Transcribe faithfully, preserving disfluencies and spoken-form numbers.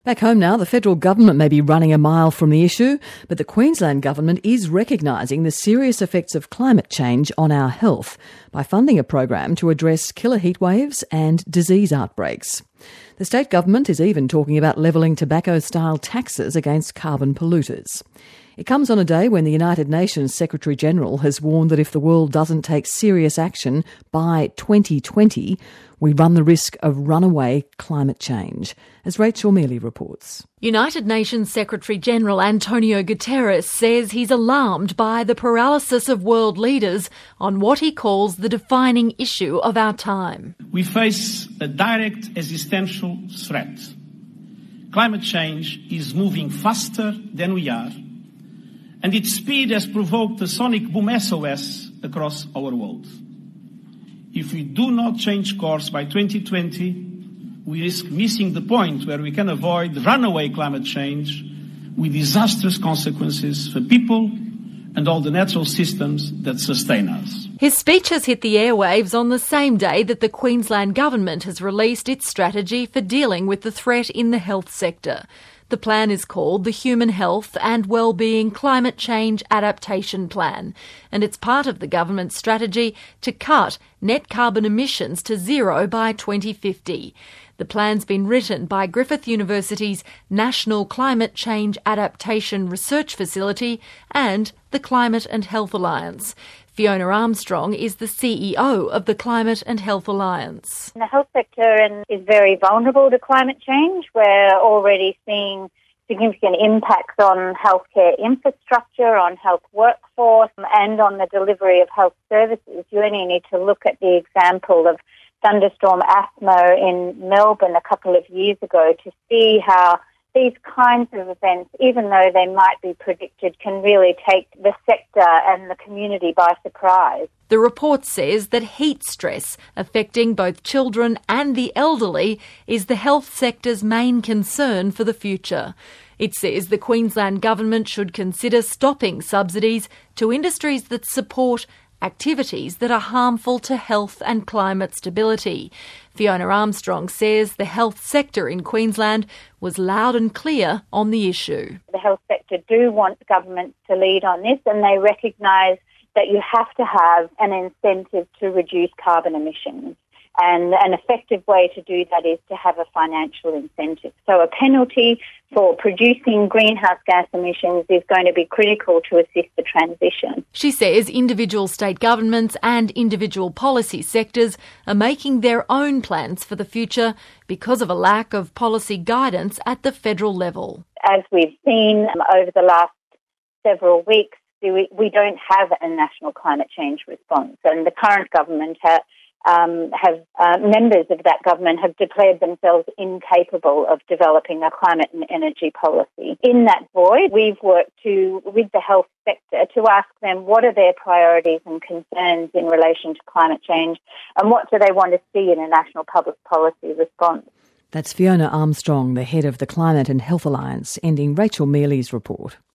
Back home now, the federal government may be running a mile from the issue, but the Queensland government is recognising the serious effects of climate change on our health by funding a program to address killer heatwaves and disease outbreaks. The state government is even talking about levelling tobacco-style taxes against carbon polluters. It comes on a day when the United Nations Secretary-General has warned that if the world doesn't take serious action by twenty twenty, we run the risk of runaway climate change, as Rachel Mealy reports. United Nations Secretary-General Antonio Guterres says he's alarmed by the paralysis of world leaders on what he calls the defining issue of our time. We face a direct existential threat. Climate change is moving faster than we are, and its speed has provoked a sonic boom S O S across our world. If we do not change course by twenty twenty, we risk missing the point where we can avoid runaway climate change with disastrous consequences for people and all the natural systems that sustain us. His speech has hit the airwaves on the same day that the Queensland government has released its strategy for dealing with the threat in the health sector. The plan is called the Human Health and Wellbeing Climate Change Adaptation Plan, and it's part of the government's strategy to cut net carbon emissions to zero by twenty fifty. The plan's been written by Griffith University's National Climate Change Adaptation Research Facility and the Climate and Health Alliance. Fiona Armstrong is the C E O of the Climate and Health Alliance. The health sector is very vulnerable to climate change. We're already seeing significant impacts on healthcare infrastructure, on health workforce, and on the delivery of health services. You only need to look at the example of thunderstorm asthma in Melbourne a couple of years ago to see how these kinds of events, even though they might be predicted, can really take the sector and the community by surprise. The report says that heat stress affecting both children and the elderly is the health sector's main concern for the future. It says the Queensland government should consider stopping subsidies to industries that support activities that are harmful to health and climate stability. Fiona Armstrong says the health sector in Queensland was loud and clear on the issue. The health sector do want governments to lead on this, and they recognise that you have to have an incentive to reduce carbon emissions. And an effective way to do that is to have a financial incentive. So a penalty for producing greenhouse gas emissions is going to be critical to assist the transition. She says individual state governments and individual policy sectors are making their own plans for the future because of a lack of policy guidance at the federal level. As we've seen over the last several weeks, we don't have a national climate change response, and the current government ha- um, have uh, members of that government have declared themselves incapable of developing a climate and energy policy. In that void, we've worked to with the health sector to ask them what are their priorities and concerns in relation to climate change, and what do they want to see in a national public policy response. That's Fiona Armstrong, the head of the Climate and Health Alliance, ending Rachel Mealy's report.